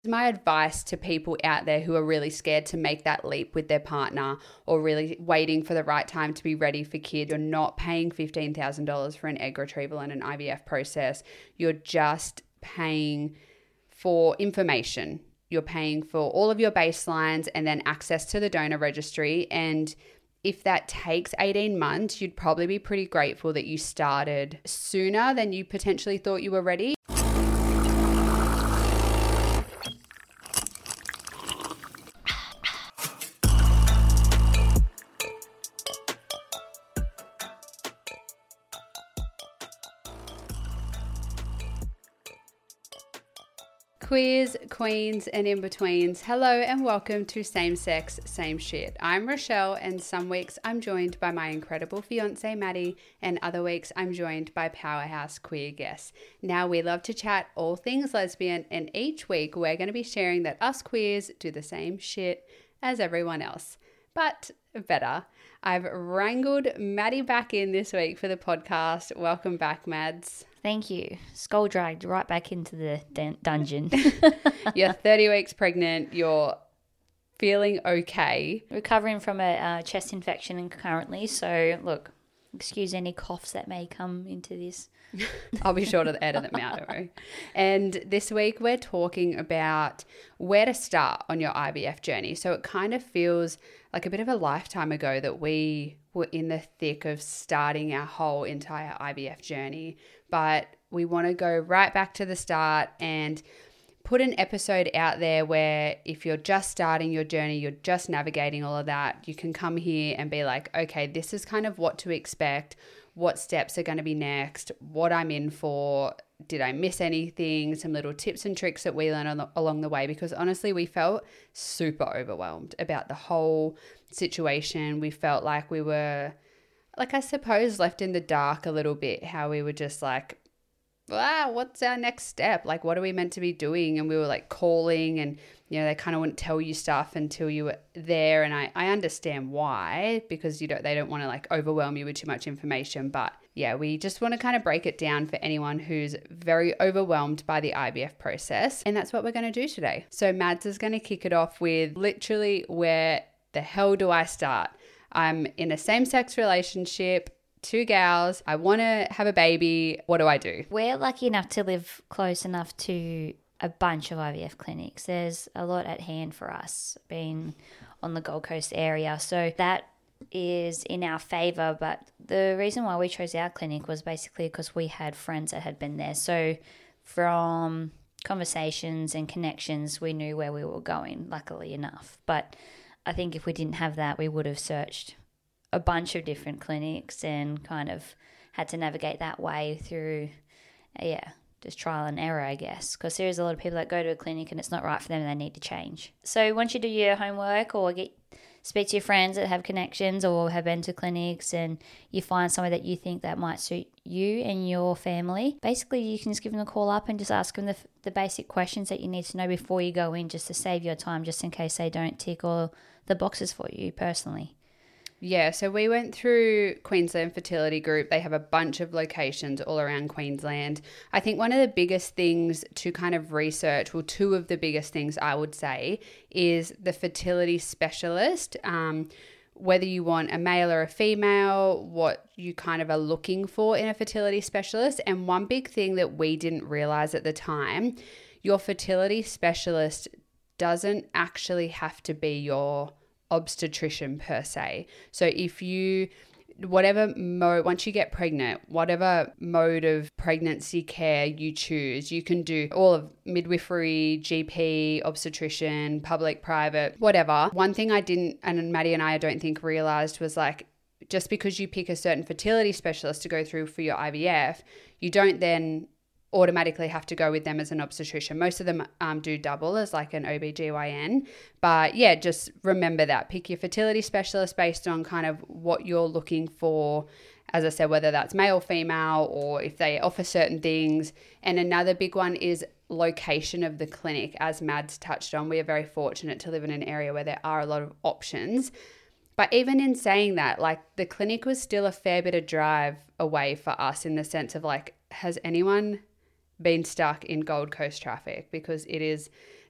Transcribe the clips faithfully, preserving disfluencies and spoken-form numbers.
My advice to people out there who are really scared to make that leap with their partner or really waiting for the right time to be ready for kids, you're not paying fifteen thousand dollars for an egg retrieval and an I V F process. You're just paying for information. You're paying for all of your baselines and then access to the donor registry. And if that takes eighteen months, you'd probably be pretty grateful that you started sooner than you potentially thought you were ready. Queers, queens, and in-betweens, hello and welcome to Same Sex, Same Shit. I'm Rochelle, and some weeks I'm joined by my incredible fiance Maddie, and other weeks I'm joined by powerhouse queer guests. Now, we love to chat all things lesbian, and each week we're going to be sharing that us queers do the same shit as everyone else. But better, I've wrangled Maddie back in this week for the podcast. Welcome back, Mads. Thank you. Skull dragged right back into the dun- dungeon. You're thirty weeks pregnant. You're feeling okay. Recovering from a uh, chest infection currently. So, look, excuse any coughs that may come into this. I'll be sure to edit them out, don't worry. And this week we're talking about where to start on your I V F journey. So it kind of feels like a bit of a lifetime ago that we were in the thick of starting our whole entire I V F journey. But we want to go right back to the start and put an episode out there where if you're just starting your journey, you're just navigating all of that, you can come here and be like, okay, this is kind of what to expect, what steps are going to be next, what I'm in for, did I miss anything, some little tips and tricks that we learned on the, along the way, because honestly, we felt super overwhelmed about the whole situation. We felt like we were, like, I suppose, left in the dark a little bit, how we were just like, ah, what's our next step? Like, what are we meant to be doing? And we were like calling and, you know, they kind of wouldn't tell you stuff until you were there. And I, I understand why, because you don't, they don't want to like overwhelm you with too much information. But yeah, we just want to kind of break it down for anyone who's very overwhelmed by the I V F process. And that's what we're going to do today. So Mads is going to kick it off with literally, where the hell do I start? I'm in a same-sex relationship, two gals, I want to have a baby. What do I do? We're lucky enough to live close enough to a bunch of I V F clinics. There's a lot at hand for us being on the Gold Coast area. So that is in our favour. But the reason why we chose our clinic was basically because we had friends that had been there. So from conversations and connections, we knew where we were going, luckily enough. But I think if we didn't have that, we would have searched a bunch of different clinics and kind of had to navigate that way through, yeah, just trial and error, I guess, because there's a lot of people that go to a clinic and it's not right for them and they need to change. So once you do your homework or get speak to your friends that have connections or have been to clinics and you find somewhere that you think that might suit you and your family, basically you can just give them a call up and just ask them the, the basic questions that you need to know before you go in, just to save your time, just in case they don't tick all the boxes for you personally. Yeah, so we went through Queensland Fertility Group. They have a bunch of locations all around Queensland. I think one of the biggest things to kind of research, well, two of the biggest things I would say, is the fertility specialist. Um, whether you want a male or a female, what you kind of are looking for in a fertility specialist. And one big thing that we didn't realize at the time, your fertility specialist doesn't actually have to be your obstetrician per se. So if you, whatever mode, once you get pregnant, whatever mode of pregnancy care you choose, you can do all of midwifery, G P, obstetrician, public, private, whatever. One thing I didn't, and Maddie and I, I don't think realized was like, just because you pick a certain fertility specialist to go through for your I V F, you don't then automatically have to go with them as an obstetrician. Most of them um, do double as like an O B G Y N. But yeah, just remember that. Pick your fertility specialist based on kind of what you're looking for. As I said, whether that's male, female, or if they offer certain things. And another big one is location of the clinic. As Mads touched on, we are very fortunate to live in an area where there are a lot of options. But even in saying that, like the clinic was still a fair bit of drive away for us, in the sense of like, has anyone been stuck in Gold Coast traffic? Because it is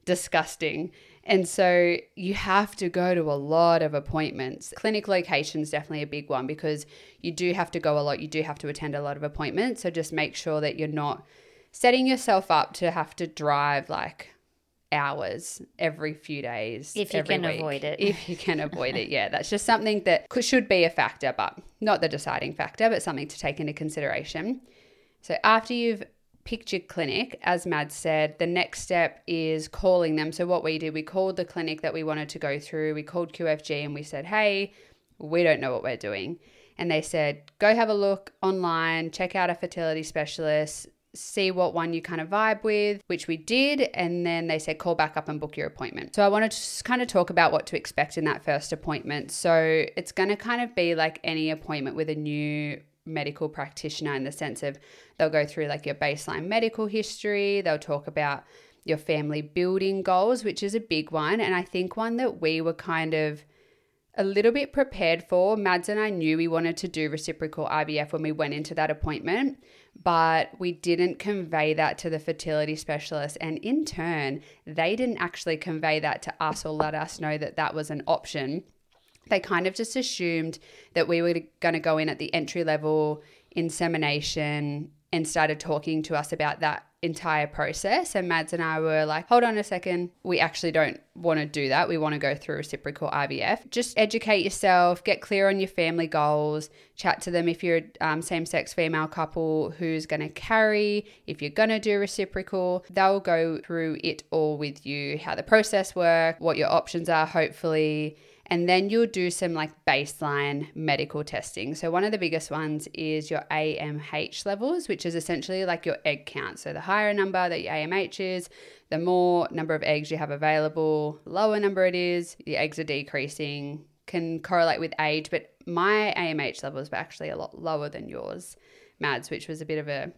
disgusting. And so you have to go to a lot of appointments. Clinic location is definitely a big one because you do have to go a lot. You do have to attend a lot of appointments. So just make sure that you're not setting yourself up to have to drive like hours every few days. If you every can week. avoid it. If you can avoid it, yeah. That's just something that could, should be a factor, but not the deciding factor, but something to take into consideration. So after you've picked your clinic, as Mad said, the next step is calling them. So what we did, we called the clinic that we wanted to go through. We called Q F G and we said, hey, we don't know what we're doing. And they said, go have a look online, check out a fertility specialist, see what one you kind of vibe with, which we did. And then they said, call back up and book your appointment. So I wanted to just kind of talk about what to expect in that first appointment. So it's going to kind of be like any appointment with a new medical practitioner in the sense of they'll go through like your baseline medical history. They'll talk about your family building goals, which is a big one. And I think one that we were kind of a little bit prepared for. Mads and I knew we wanted to do reciprocal I V F when we went into that appointment, but we didn't convey that to the fertility specialist. And in turn, they didn't actually convey that to us or let us know that that was an option. They kind of just assumed that we were going to go in at the entry level insemination and started talking to us about that entire process. And Mads and I were like, hold on a second. We actually don't want to do that. We want to go through reciprocal I V F. Just educate yourself, get clear on your family goals, chat to them if you're a um, same-sex female couple who's going to carry, if you're going to do reciprocal. They'll go through it all with you, how the process works, what your options are, hopefully. And then you'll do some like baseline medical testing. So one of the biggest ones is your A M H levels, which is essentially like your egg count. So the higher number that your A M H is, the more number of eggs you have available, lower number it is, the eggs are decreasing, can correlate with age. But my A M H levels were actually a lot lower than yours, Mads, which was a bit of a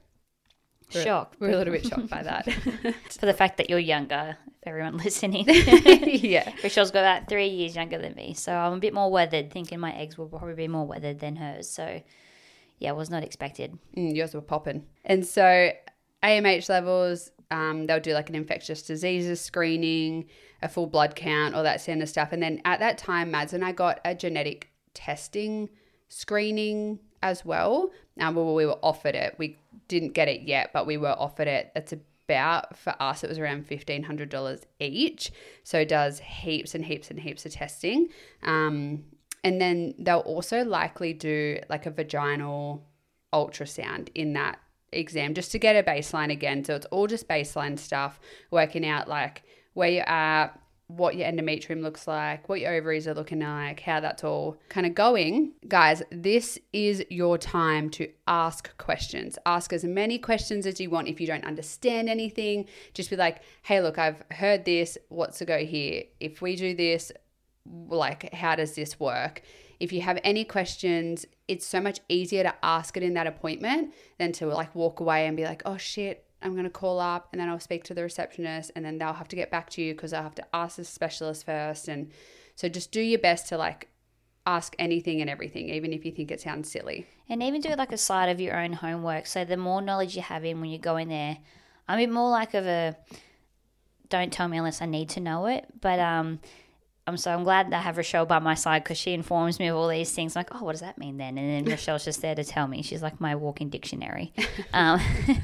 shock. We're a little bit shocked by that. For the fact that you're younger, everyone listening. Yeah. Rachel's got about three years younger than me. So I'm a bit more weathered, thinking my eggs will probably be more weathered than hers. So yeah, was not expected. Mm, yours were popping. And so A M H levels, um, they'll do like an infectious diseases screening, a full blood count, all that kind of stuff. And then at that time, Mads and I got a genetic testing screening as well. Um, well, we were offered it. We didn't get it yet, but we were offered it. That's about, for us, it was around fifteen hundred dollars each. So it does heaps and heaps and heaps of testing. Um, and then they'll also likely do like a vaginal ultrasound in that exam just to get a baseline again. So it's all just baseline stuff, working out like where you're at, what your endometrium looks like, what your ovaries are looking like, how that's all kind of going. Guys, this is your time to ask questions. Ask as many questions as you want. If you don't understand anything, just be like, hey, look, I've heard this. What's to go here? If we do this, like, how does this work? If you have any questions, it's so much easier to ask it in that appointment than to like walk away and be like, oh shit, I'm going to call up and then I'll speak to the receptionist and then they'll have to get back to you because I'll have to ask the specialist first. And so just do your best to like ask anything and everything, even if you think it sounds silly. And even do like a side of your own homework. So the more knowledge you have in when you go in there, I'm a bit more like of a don't tell me unless I need to know it. But um, I'm so I'm glad that I have Rochelle by my side because she informs me of all these things. Like, oh, what does that mean then? And then Rochelle's just there to tell me. She's like my walking dictionary. um,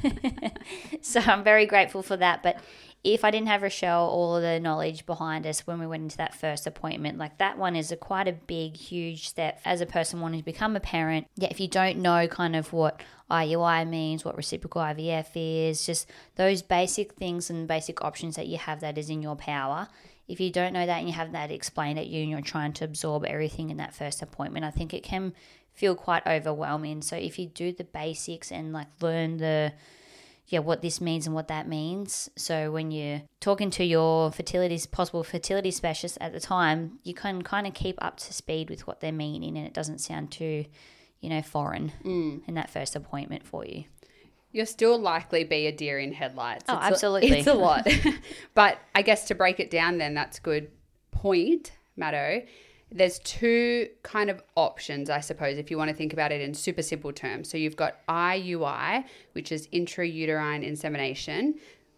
so I'm very grateful for that. But if I didn't have Rochelle, all of the knowledge behind us when we went into that first appointment, like that one is a quite a big, huge step as a person wanting to become a parent. Yeah, if you don't know kind of what I U I means, what reciprocal I V F is, just those basic things and basic options that you have that is in your power. If you don't know that and you have that explained at you and you're trying to absorb everything in that first appointment, I think it can feel quite overwhelming. So if you do the basics and like learn the, yeah, what this means and what that means. So when you're talking to your fertility, possible fertility specialist at the time, you can kind of keep up to speed with what they're meaning and it doesn't sound too, you know, foreign mm. in that first appointment for you. You'll still likely be a deer in headlights. Oh, it's absolutely. A, it's a lot. But I guess to break it down then, that's a good point, Maddo. There's two kind of options, I suppose, if you want to think about it in super simple terms. So you've got I U I, which is intrauterine insemination,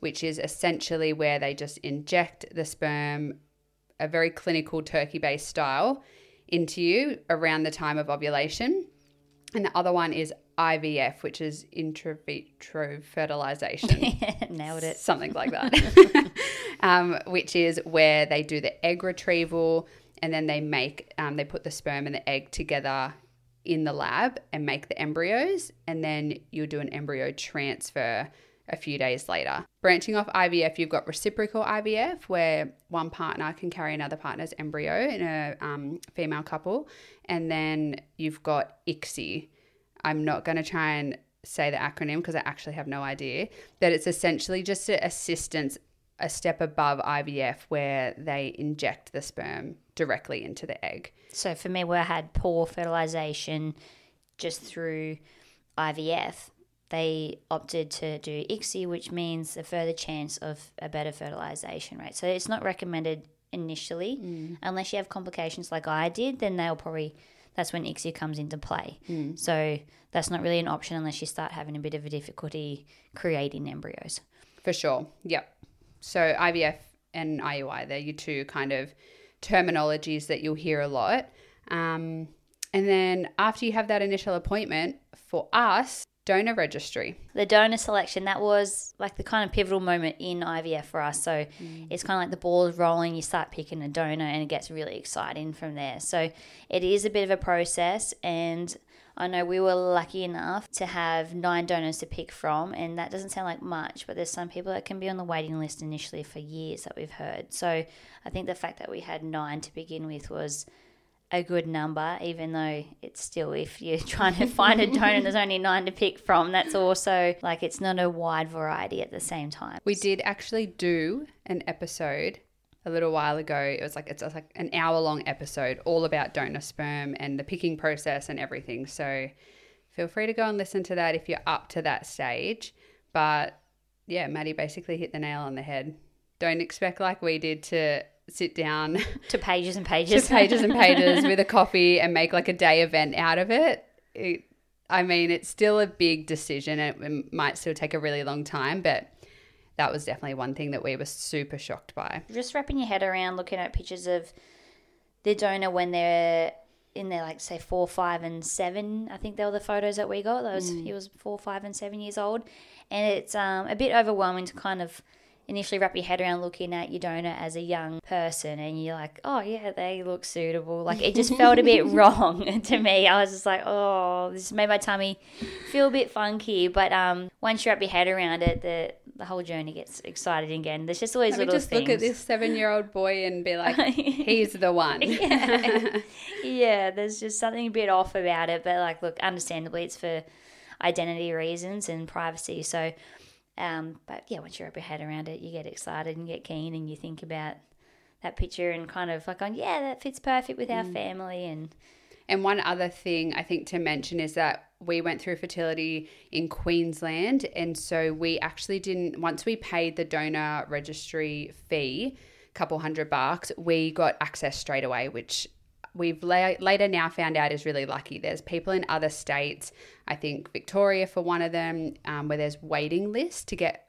which is essentially where they just inject the sperm, a very clinical turkey-based style, into you around the time of ovulation. And the other one is I V F, which is intra vitro fertilization. Nailed it. Something like that. um, which is where they do the egg retrieval, and then they make, um, they put the sperm and the egg together in the lab and make the embryos, and then you'll do an embryo transfer a few days later. Branching off I V F, you've got reciprocal I V F, where one partner can carry another partner's embryo in a um, female couple. And then you've got I C S I. I'm not going to try and say the acronym because I actually have no idea, but it's essentially just an assistance, a step above I V F, where they inject the sperm directly into the egg. So for me, where I had poor fertilization just through I V F, they opted to do I C S I, which means a further chance of a better fertilization rate. So it's not recommended initially, mm. unless you have complications like I did, then they'll probably, that's when I C S I comes into play. Mm. So that's not really an option unless you start having a bit of a difficulty creating embryos. For sure. Yep. So I V F and I U I, they're your two kind of terminologies that you'll hear a lot. Um, and then after you have that initial appointment, for us, donor registry. The donor selection, that was like the kind of pivotal moment in I V F for us. So mm. it's kind of like the ball is rolling, you start picking a donor and it gets really exciting from there. So it is a bit of a process, and I know we were lucky enough to have nine donors to pick from, and that doesn't sound like much, but there's some people that can be on the waiting list initially for years that we've heard. So I think the fact that we had nine to begin with was a good number, even though it's still, if you're trying to find a donor and there's only nine to pick from, that's also like, it's not a wide variety at the same time. We did actually do an episode a little while ago. It was like, it's like an hour long episode all about donor sperm and the picking process and everything. So feel free to go and listen to that if you're up to that stage. But yeah, Maddie basically hit the nail on the head. Don't expect like we did to sit down to pages and pages to pages and pages with a coffee and make like a day event out of it. it I mean, it's still a big decision and it might still take a really long time, but that was definitely one thing that we were super shocked by. Just wrapping your head around looking at pictures of the donor when they're in their, like, say, four, five, and seven. I think they were the photos that we got. Those mm. He was four, five, and seven years old. And it's um, a bit overwhelming to kind of initially wrap your head around looking at your donor as a young person, and you're like, oh yeah, they look suitable. Like, it just felt a bit wrong to me. I was just like, oh, this made my tummy feel a bit funky. But um, once you wrap your head around it, the the whole journey gets exciting again. There's just always Let little me just things. Look at this seven-year-old boy and be like, he's the one. yeah. yeah, there's just something a bit off about it. But like, look, understandably, it's for identity reasons and privacy. So Um, but yeah, once you wrap your head around it, you get excited and get keen, and you think about that picture and kind of like, on, yeah, that fits perfect with our mm. family. And and one other thing I think to mention is that we went through fertility in Queensland, and so we actually didn't, once we paid the donor registry fee, a couple hundred bucks, we got access straight away, which we've la- later now found out is really lucky. There's people in other states, I think Victoria for one of them, um, where there's waiting lists to get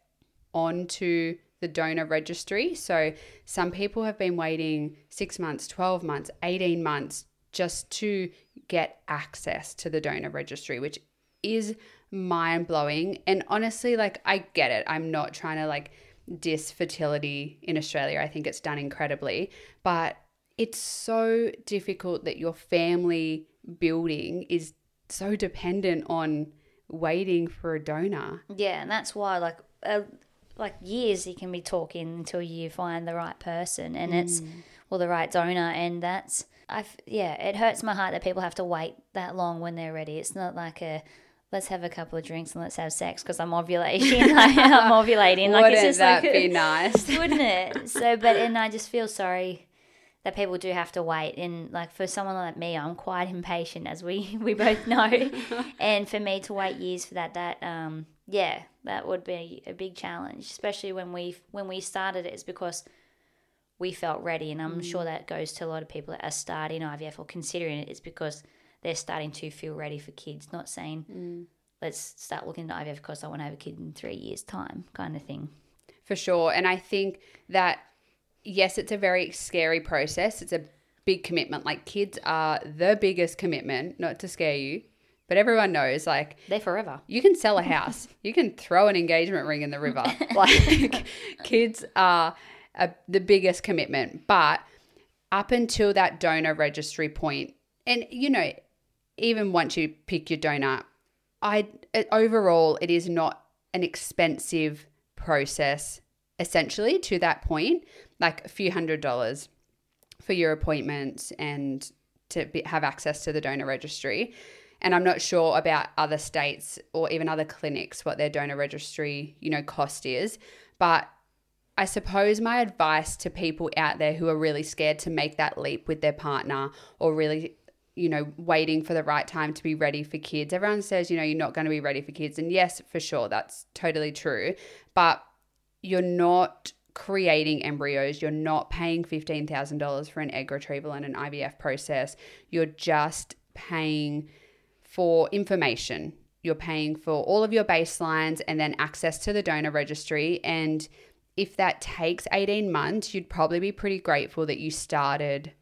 onto the donor registry. So some people have been waiting six months, twelve months, eighteen months just to get access to the donor registry, which is mind-blowing. And honestly, like, I get it. I'm not trying to like diss fertility in Australia. I think it's done incredibly, but it's so difficult that your family building is so dependent on waiting for a donor. Yeah, and that's why, like, uh, like years you can be talking until you find the right person, and mm. it's, well, the right donor, and that's, I've, yeah, it hurts my heart that people have to wait that long when they're ready. It's not like a, let's have a couple of drinks and let's have sex because I'm ovulating. like, I'm ovulating. Like, wouldn't it's just that like, be nice? Wouldn't it? So, but, and I just feel sorry that people do have to wait. And like, for someone like me, I'm quite impatient, as we, we both know. And for me to wait years for that, that, um, yeah, that would be a big challenge, especially when we, when we started it, it's because we felt ready. And I'm mm. sure that goes to a lot of people that are starting I V F or considering it. It's because they're starting to feel ready for kids, not saying, mm. let's start looking at I V F because I want to have a kid in three years' time kind of thing. For sure. And I think that, yes, it's a very scary process. It's a big commitment. Like, kids are the biggest commitment, not to scare you, but everyone knows, like, they're forever. You can sell a house. You can throw an engagement ring in the river. Like, kids are a, the biggest commitment. But up until that donor registry point, and, you know, even once you pick your donor, I it, overall, it is not an expensive process, essentially, to that point, like a few hundred dollars for your appointments and to be, have access to the donor registry. And I'm not sure about other states or even other clinics, what their donor registry, you know, cost is. But I suppose my advice to people out there who are really scared to make that leap with their partner, or really, you know, waiting for the right time to be ready for kids. Everyone says, you know, you're not going to be ready for kids. And yes, for sure, that's totally true. But you're not creating embryos. You're not paying fifteen thousand dollars for an egg retrieval and an I V F process. You're just paying for information. You're paying for all of your baselines and then access to the donor registry. And if that takes eighteen months, you'd probably be pretty grateful that you started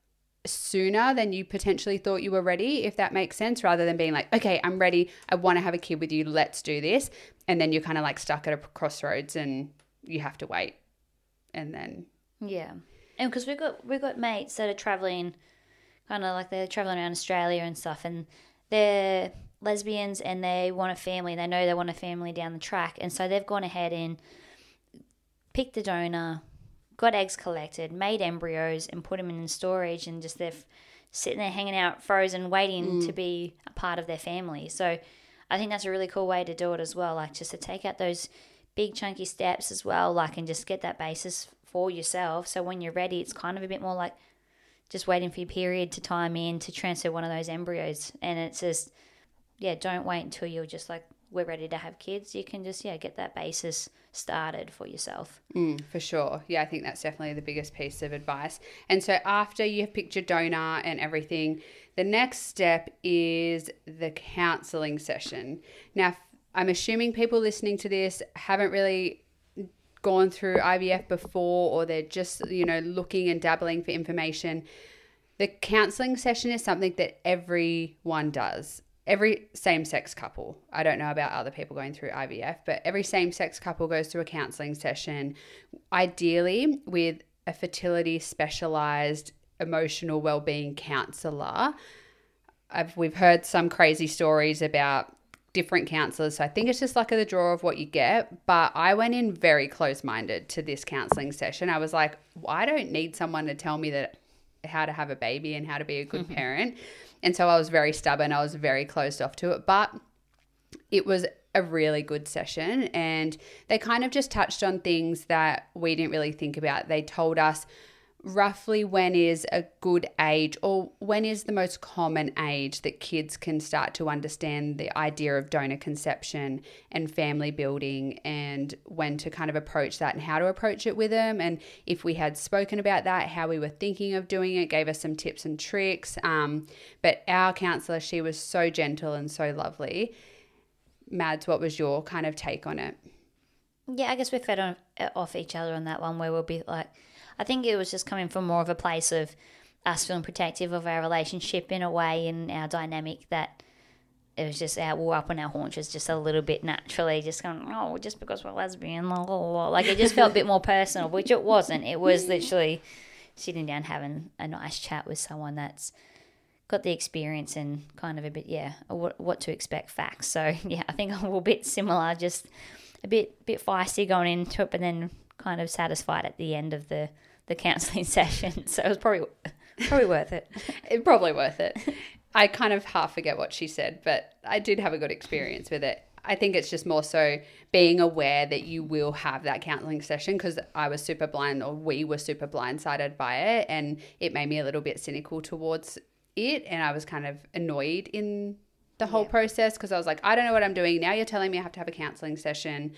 sooner than you potentially thought you were ready, if that makes sense, rather than being like, okay, I'm ready. I want to have a kid with you. Let's do this. And then you're kind of like stuck at a crossroads and you have to wait. And then. Yeah. And because we've got, we've got mates that are traveling, kind of like they're traveling around Australia and stuff, and they're lesbians and they want a family. They know they want a family down the track. And so they've gone ahead and picked the donor, got eggs collected, made embryos and put them in storage, and just they're sitting there hanging out frozen waiting mm. to be a part of their family. So I think that's a really cool way to do it as well, like just to take out those big chunky steps as well, like, and just get that basis for yourself. So when you're ready, it's kind of a bit more like just waiting for your period to time in to transfer one of those embryos. And it's just, yeah, don't wait until you're just like, we're ready to have kids. You can just, yeah, get that basis started for yourself. Mm, for sure. Yeah, I think that's definitely the biggest piece of advice. And so after you have picked your donor and everything, the next step is the counselling session. Now, I'm assuming people listening to this haven't really gone through I V F before, or they're just, you know, looking and dabbling for information. The counselling session is something that everyone does. Every same-sex couple. I don't know about other people going through I V F, but every same-sex couple goes through a counselling session, ideally with a fertility specialised emotional wellbeing counsellor. I've, we've heard some crazy stories about different counsellors, so I think it's just luck of the draw of what you get. But I went in very close-minded to this counselling session. I was like, well, I don't need someone to tell me that how to have a baby and how to be a good parent. And so I was very stubborn. I was very closed off to it. But it was a really good session, and they kind of just touched on things that we didn't really think about. They told us roughly when is a good age, or when is the most common age that kids can start to understand the idea of donor conception and family building, and when to kind of approach that and how to approach it with them. And if we had spoken about that, how we were thinking of doing it, gave us some tips and tricks. Um, but our counsellor, she was so gentle and so lovely. Mads, what was your kind of take on it? Yeah, I guess we fed on, off each other on that one, where we'll be like, I think it was just coming from more of a place of us feeling protective of our relationship in a way, and our dynamic, that it was just our, we were up on our haunches just a little bit naturally, just going, oh, just because we're lesbian, blah, blah, blah. Like, it just felt a bit more personal, which it wasn't. It was literally sitting down having a nice chat with someone that's got the experience and kind of a bit, yeah, what, what to expect facts. So, yeah, I think I'm a bit similar, just a bit bit feisty going into it, but then kind of satisfied at the end of the the counselling session. So it was probably probably worth it. It probably worth it. I kind of half forget what she said, but I did have a good experience with it. I think it's just more so being aware that you will have that counselling session, because I was super blind, or we were super blindsided by it, and it made me a little bit cynical towards it, and I was kind of annoyed in the whole yeah. process, because I was like, I don't know what I'm doing. Now you're telling me I have to have a counselling session.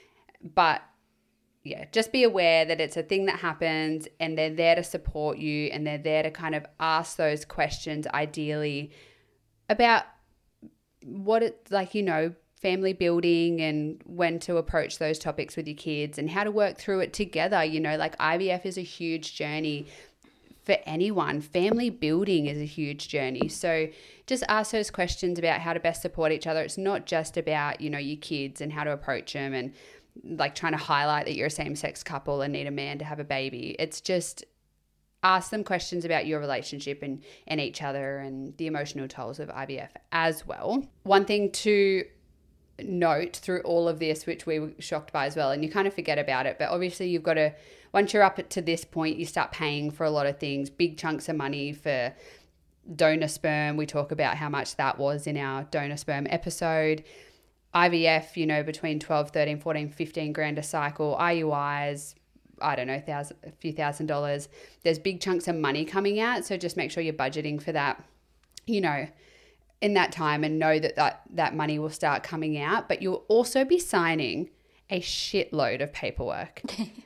But yeah, just be aware that it's a thing that happens, and they're there to support you, and they're there to kind of ask those questions, ideally, about what it's like, you know, family building and when to approach those topics with your kids and how to work through it together. You know, like I V F is a huge journey for anyone. Family building is a huge journey. So just ask those questions about how to best support each other. It's not just about, you know, your kids and how to approach them and like trying to highlight that you're a same-sex couple and need a man to have a baby. It's just ask them questions about your relationship and, and each other and the emotional tolls of I V F as well. One thing to note through all of this, which we were shocked by as well, and you kind of forget about it, but obviously you've got to, once you're up to this point, you start paying for a lot of things, big chunks of money for donor sperm. We talk about how much that was in our donor sperm episode. I V F, you know, between twelve, thirteen, fourteen, fifteen grand a cycle. I U Is, I don't know, thousand, a few thousand dollars. There's big chunks of money coming out. So just make sure you're budgeting for that, you know, in that time, and know that that, that money will start coming out. But you'll also be signing a shitload of paperwork.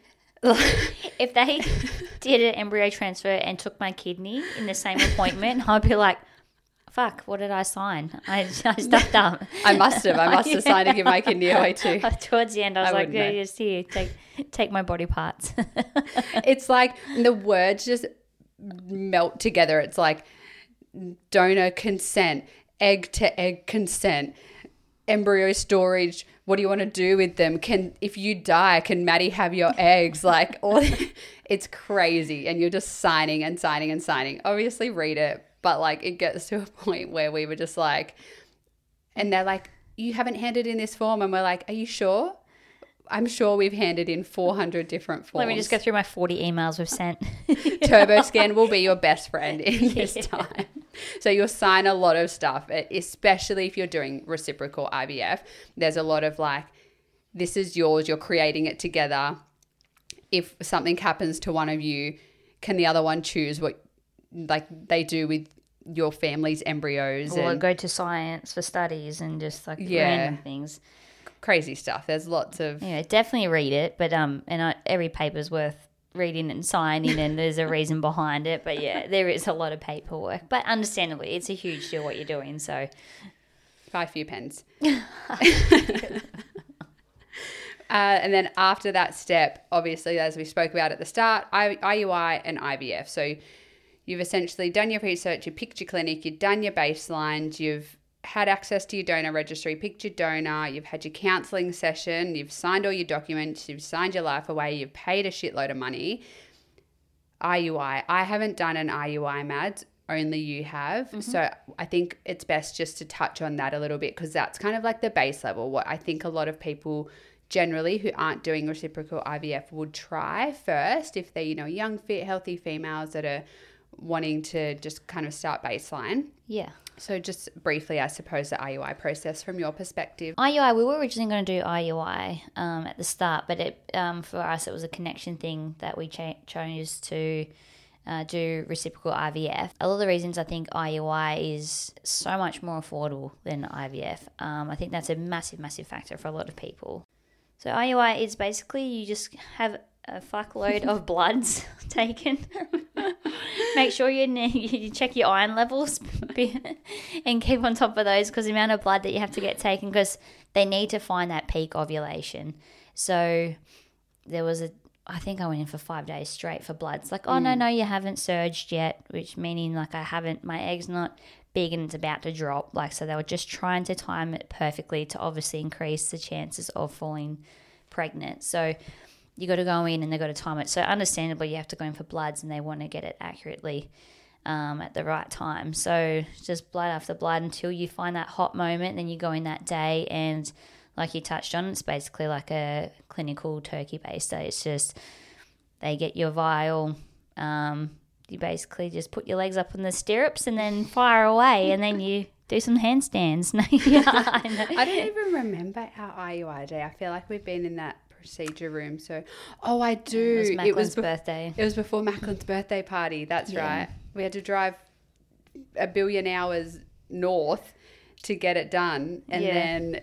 If they did an embryo transfer and took my kidney in the same appointment, I'd be like, fuck, what did I sign? I, I stuffed up. I must have. I must have signed to give my kidney away too. Towards the end, I was I like, wouldn't know. yeah, just here, take, take my body parts. It's like the words just melt together. It's like donor consent, egg to egg consent, embryo storage. What do you want to do with them? Can, if you die, can Maddie have your eggs? Like, all, it's crazy. And you're just signing and signing and signing. Obviously read it, but like it gets to a point where we were just like, and they're like, you haven't handed in this form. And we're like, are you sure? I'm sure we've handed in four hundred different forms. Let me just go through my forty emails we've sent. TurboScan will be your best friend in this Yeah. time. So you'll sign a lot of stuff, especially if you're doing reciprocal I V F. There's a lot of like, this is yours, you're creating it together. If something happens to one of you, can the other one choose what like they do with your family's embryos? Or and go to science for studies and just like Yeah. random things. crazy stuff. There's lots of... Yeah, definitely read it, but um, and I, every paper's worth reading and signing, and there's a reason behind it. But yeah, there is a lot of paperwork. But understandably, it's a huge deal what you're doing. So Buy a few pens. Uh, and then after that step, obviously, as we spoke about at the start, I U I and I V F. So you've essentially done your research, you picked your clinic, you've done your baselines, you've had access to your donor registry, picked your donor, you've had your counselling session, you've signed all your documents, you've signed your life away, you've paid a shitload of money. I U I. I haven't done an I U I, Mads. Only you have. Mm-hmm. So I think it's best just to touch on that a little bit, because that's kind of like the base level. What I think a lot of people generally who aren't doing reciprocal I V F would try first if they're, you know, young, fit, healthy females that are wanting to just kind of start baseline. Yeah. So just briefly, I suppose, the I U I process from your perspective. I U I, we were originally going to do I U I um, at the start, but it um, for us it was a connection thing that we cha- chose to uh, do reciprocal I V F. A lot of the reasons I think I U I is so much more affordable than I V F. Um, I think that's a massive, massive factor for a lot of people. So I U I is basically you just have a fuckload of bloods taken. Make sure you, you check your iron levels and keep on top of those, because the amount of blood that you have to get taken, because they need to find that peak ovulation. So there was a, I think I went in for five days straight for bloods. Like, oh, mm. no, no, you haven't surged yet, which meaning like I haven't, my egg's not big and it's about to drop. Like, so they were just trying to time it perfectly to obviously increase the chances of falling pregnant. So you got to go in and they got to time it. So understandably, you have to go in for bloods and they want to get it accurately um, at the right time. So just blood after blood until you find that hot moment. Then you go in that day, and like you touched on, it's basically like a clinical turkey baster. It's just they get your vial. Um, you basically just put your legs up in the stirrups and then fire away, and then you do some handstands. yeah, I, I don't even remember our I U I day. I feel like we've been in that procedure room. So, oh, I do. It was Macklin's it was be- birthday. It was before Macklin's birthday party. That's Yeah. right. We had to drive a billion hours north to get it done, and Yeah. then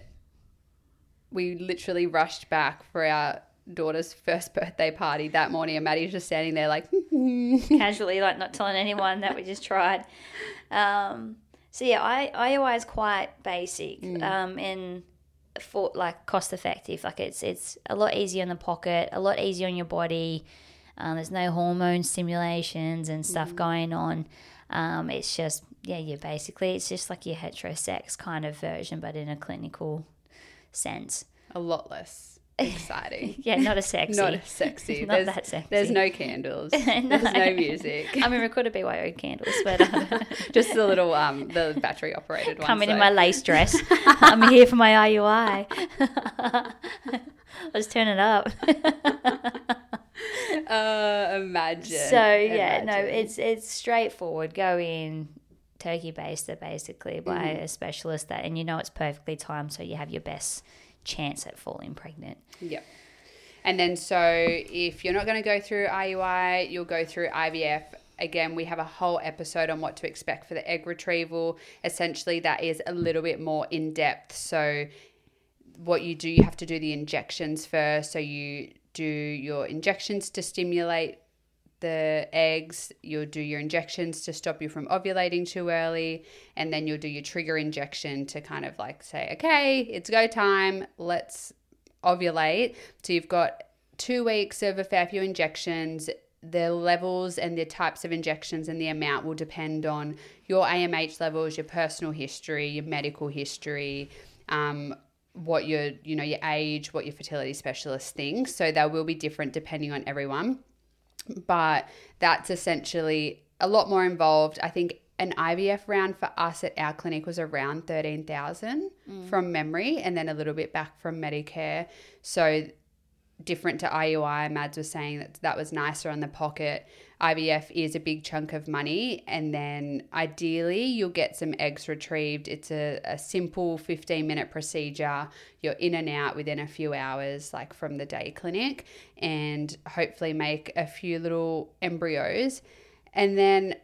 we literally rushed back for our daughter's first birthday party that morning, and Maddie's just standing there like casually, like not telling anyone that we just tried. Um, so yeah, I, I U I is quite basic, Mm. um, and for like cost effective. Like it's it's a lot easier in the pocket, a lot easier on your body. Um, there's no hormone stimulations and stuff mm. going on. Um, it's just yeah, you basically it's just like your heterosex kind of version, but in a clinical sense. A lot less exciting. Yeah, not as sexy. Not as sexy. Not there's, that sexy. There's no candles. no. There's no music. I mean, we could have B Y O candles, but uh, just the little um the battery operated ones. Coming though. in my lace dress. I'm here for my I U I. Let's turn it up. uh, imagine. So yeah, imagine. no, it's it's straightforward. Go in, turkey baster basically by mm. a specialist that, and you know it's perfectly timed, so you have your best chance at falling pregnant. Yep. And then so if you're not going to go through I U I, you'll go through I V F. Again, we have a whole episode on what to expect for the egg retrieval. Essentially, that is a little bit more in depth. So what you do, you have to do the injections first. So you do your injections to stimulate the eggs, you'll do your injections to stop you from ovulating too early, and then you'll do your trigger injection to kind of like say, okay, it's go time, let's ovulate. So you've got two weeks of a fair few injections. The levels and the types of injections and the amount will depend on your A M H levels, your personal history, your medical history, um, what your, you know, your age, what your fertility specialist thinks. So they will be different depending on everyone. But that's essentially a lot more involved. I think an I V F round for us at our clinic was around thirteen thousand mm. from memory, and then a little bit back from Medicare. So different to I U I, Mads was saying that that was nicer on the pocket. I V F is a big chunk of money, and then ideally you'll get some eggs retrieved. It's a, a simple fifteen minute procedure. You're in and out within a few hours, like from the day clinic, and hopefully make a few little embryos. And then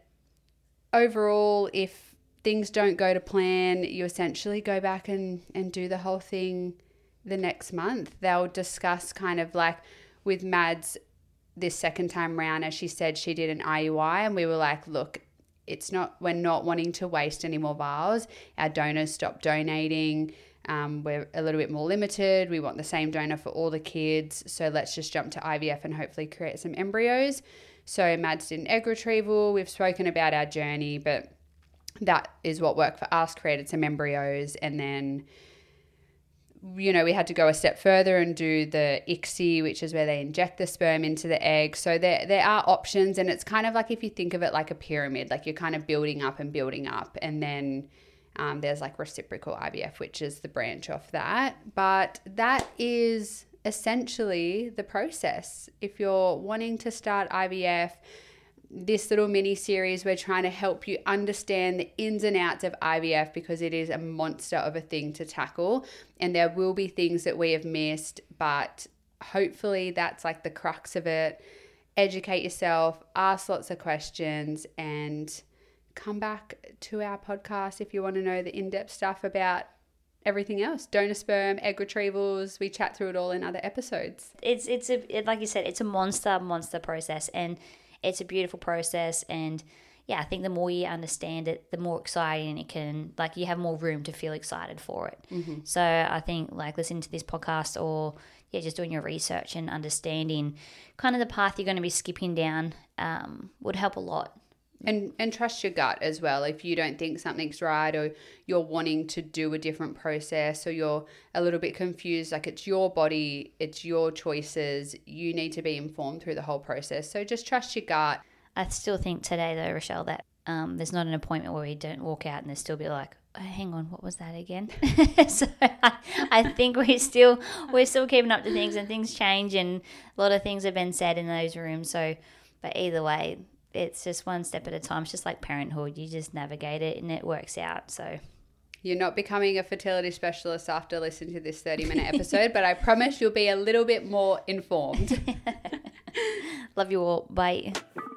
overall, if things don't go to plan, you essentially go back and, and do the whole thing the next month. They'll discuss kind of like with Mads this second time round, as she said, she did an I U I, and we were like, look, it's not, we're not wanting to waste any more vials. Our donors stopped donating. Um, we're a little bit more limited. We want the same donor for all the kids. So let's just jump to I V F and hopefully create some embryos. So Mads did an egg retrieval. We've spoken about our journey, but that is what worked for us, created some embryos, and then you know, we had to go a step further and do the I C S I, which is where they inject the sperm into the egg. So there there are options, and it's kind of like if you think of it like a pyramid, like you're kind of building up and building up, and then um, there's like reciprocal I V F, which is the branch off that. But that is essentially the process. If you're wanting to start I V F, this little mini series, we're trying to help you understand the ins and outs of I V F, because it is a monster of a thing to tackle, and there will be things that we have missed, but hopefully that's like the crux of it. Educate yourself, ask lots of questions, and come back to our podcast if you want to know the in-depth stuff about everything else. Donor sperm, egg retrievals, we chat through it all in other episodes. It's, it's a, it, like you said, it's a monster, monster process, and it's a beautiful process. And yeah, I think the more you understand it, the more exciting it can, like you have more room to feel excited for it. Mm-hmm. So I think like listening to this podcast, or yeah, just doing your research and understanding kind of the path you're going to be skipping down um, would help a lot. And and trust your gut as well. If you don't think something's right, or you're wanting to do a different process, or you're a little bit confused, like it's your body, it's your choices, you need to be informed through the whole process. So just trust your gut. I still think today though, Rochelle, that um, there's not an appointment where we don't walk out and there's still be like, oh, hang on, what was that again? So I, I think we still we're still keeping up to things, and things change, and a lot of things have been said in those rooms. So, but either way, it's just one step at a time. It's just like parenthood. You just navigate it and it works out. So you're not becoming a fertility specialist after listening to this thirty minute episode, but I promise you'll be a little bit more informed. Love you all. Bye.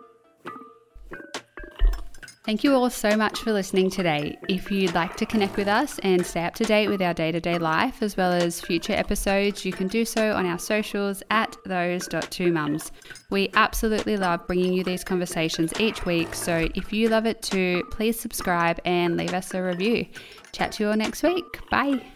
Thank you all so much for listening today. If you'd like to connect with us and stay up to date with our day-to-day life as well as future episodes, you can do so on our socials at those dot two mums. We absolutely love bringing you these conversations each week, so if you love it too, please subscribe and leave us a review. Chat to you all next week. Bye.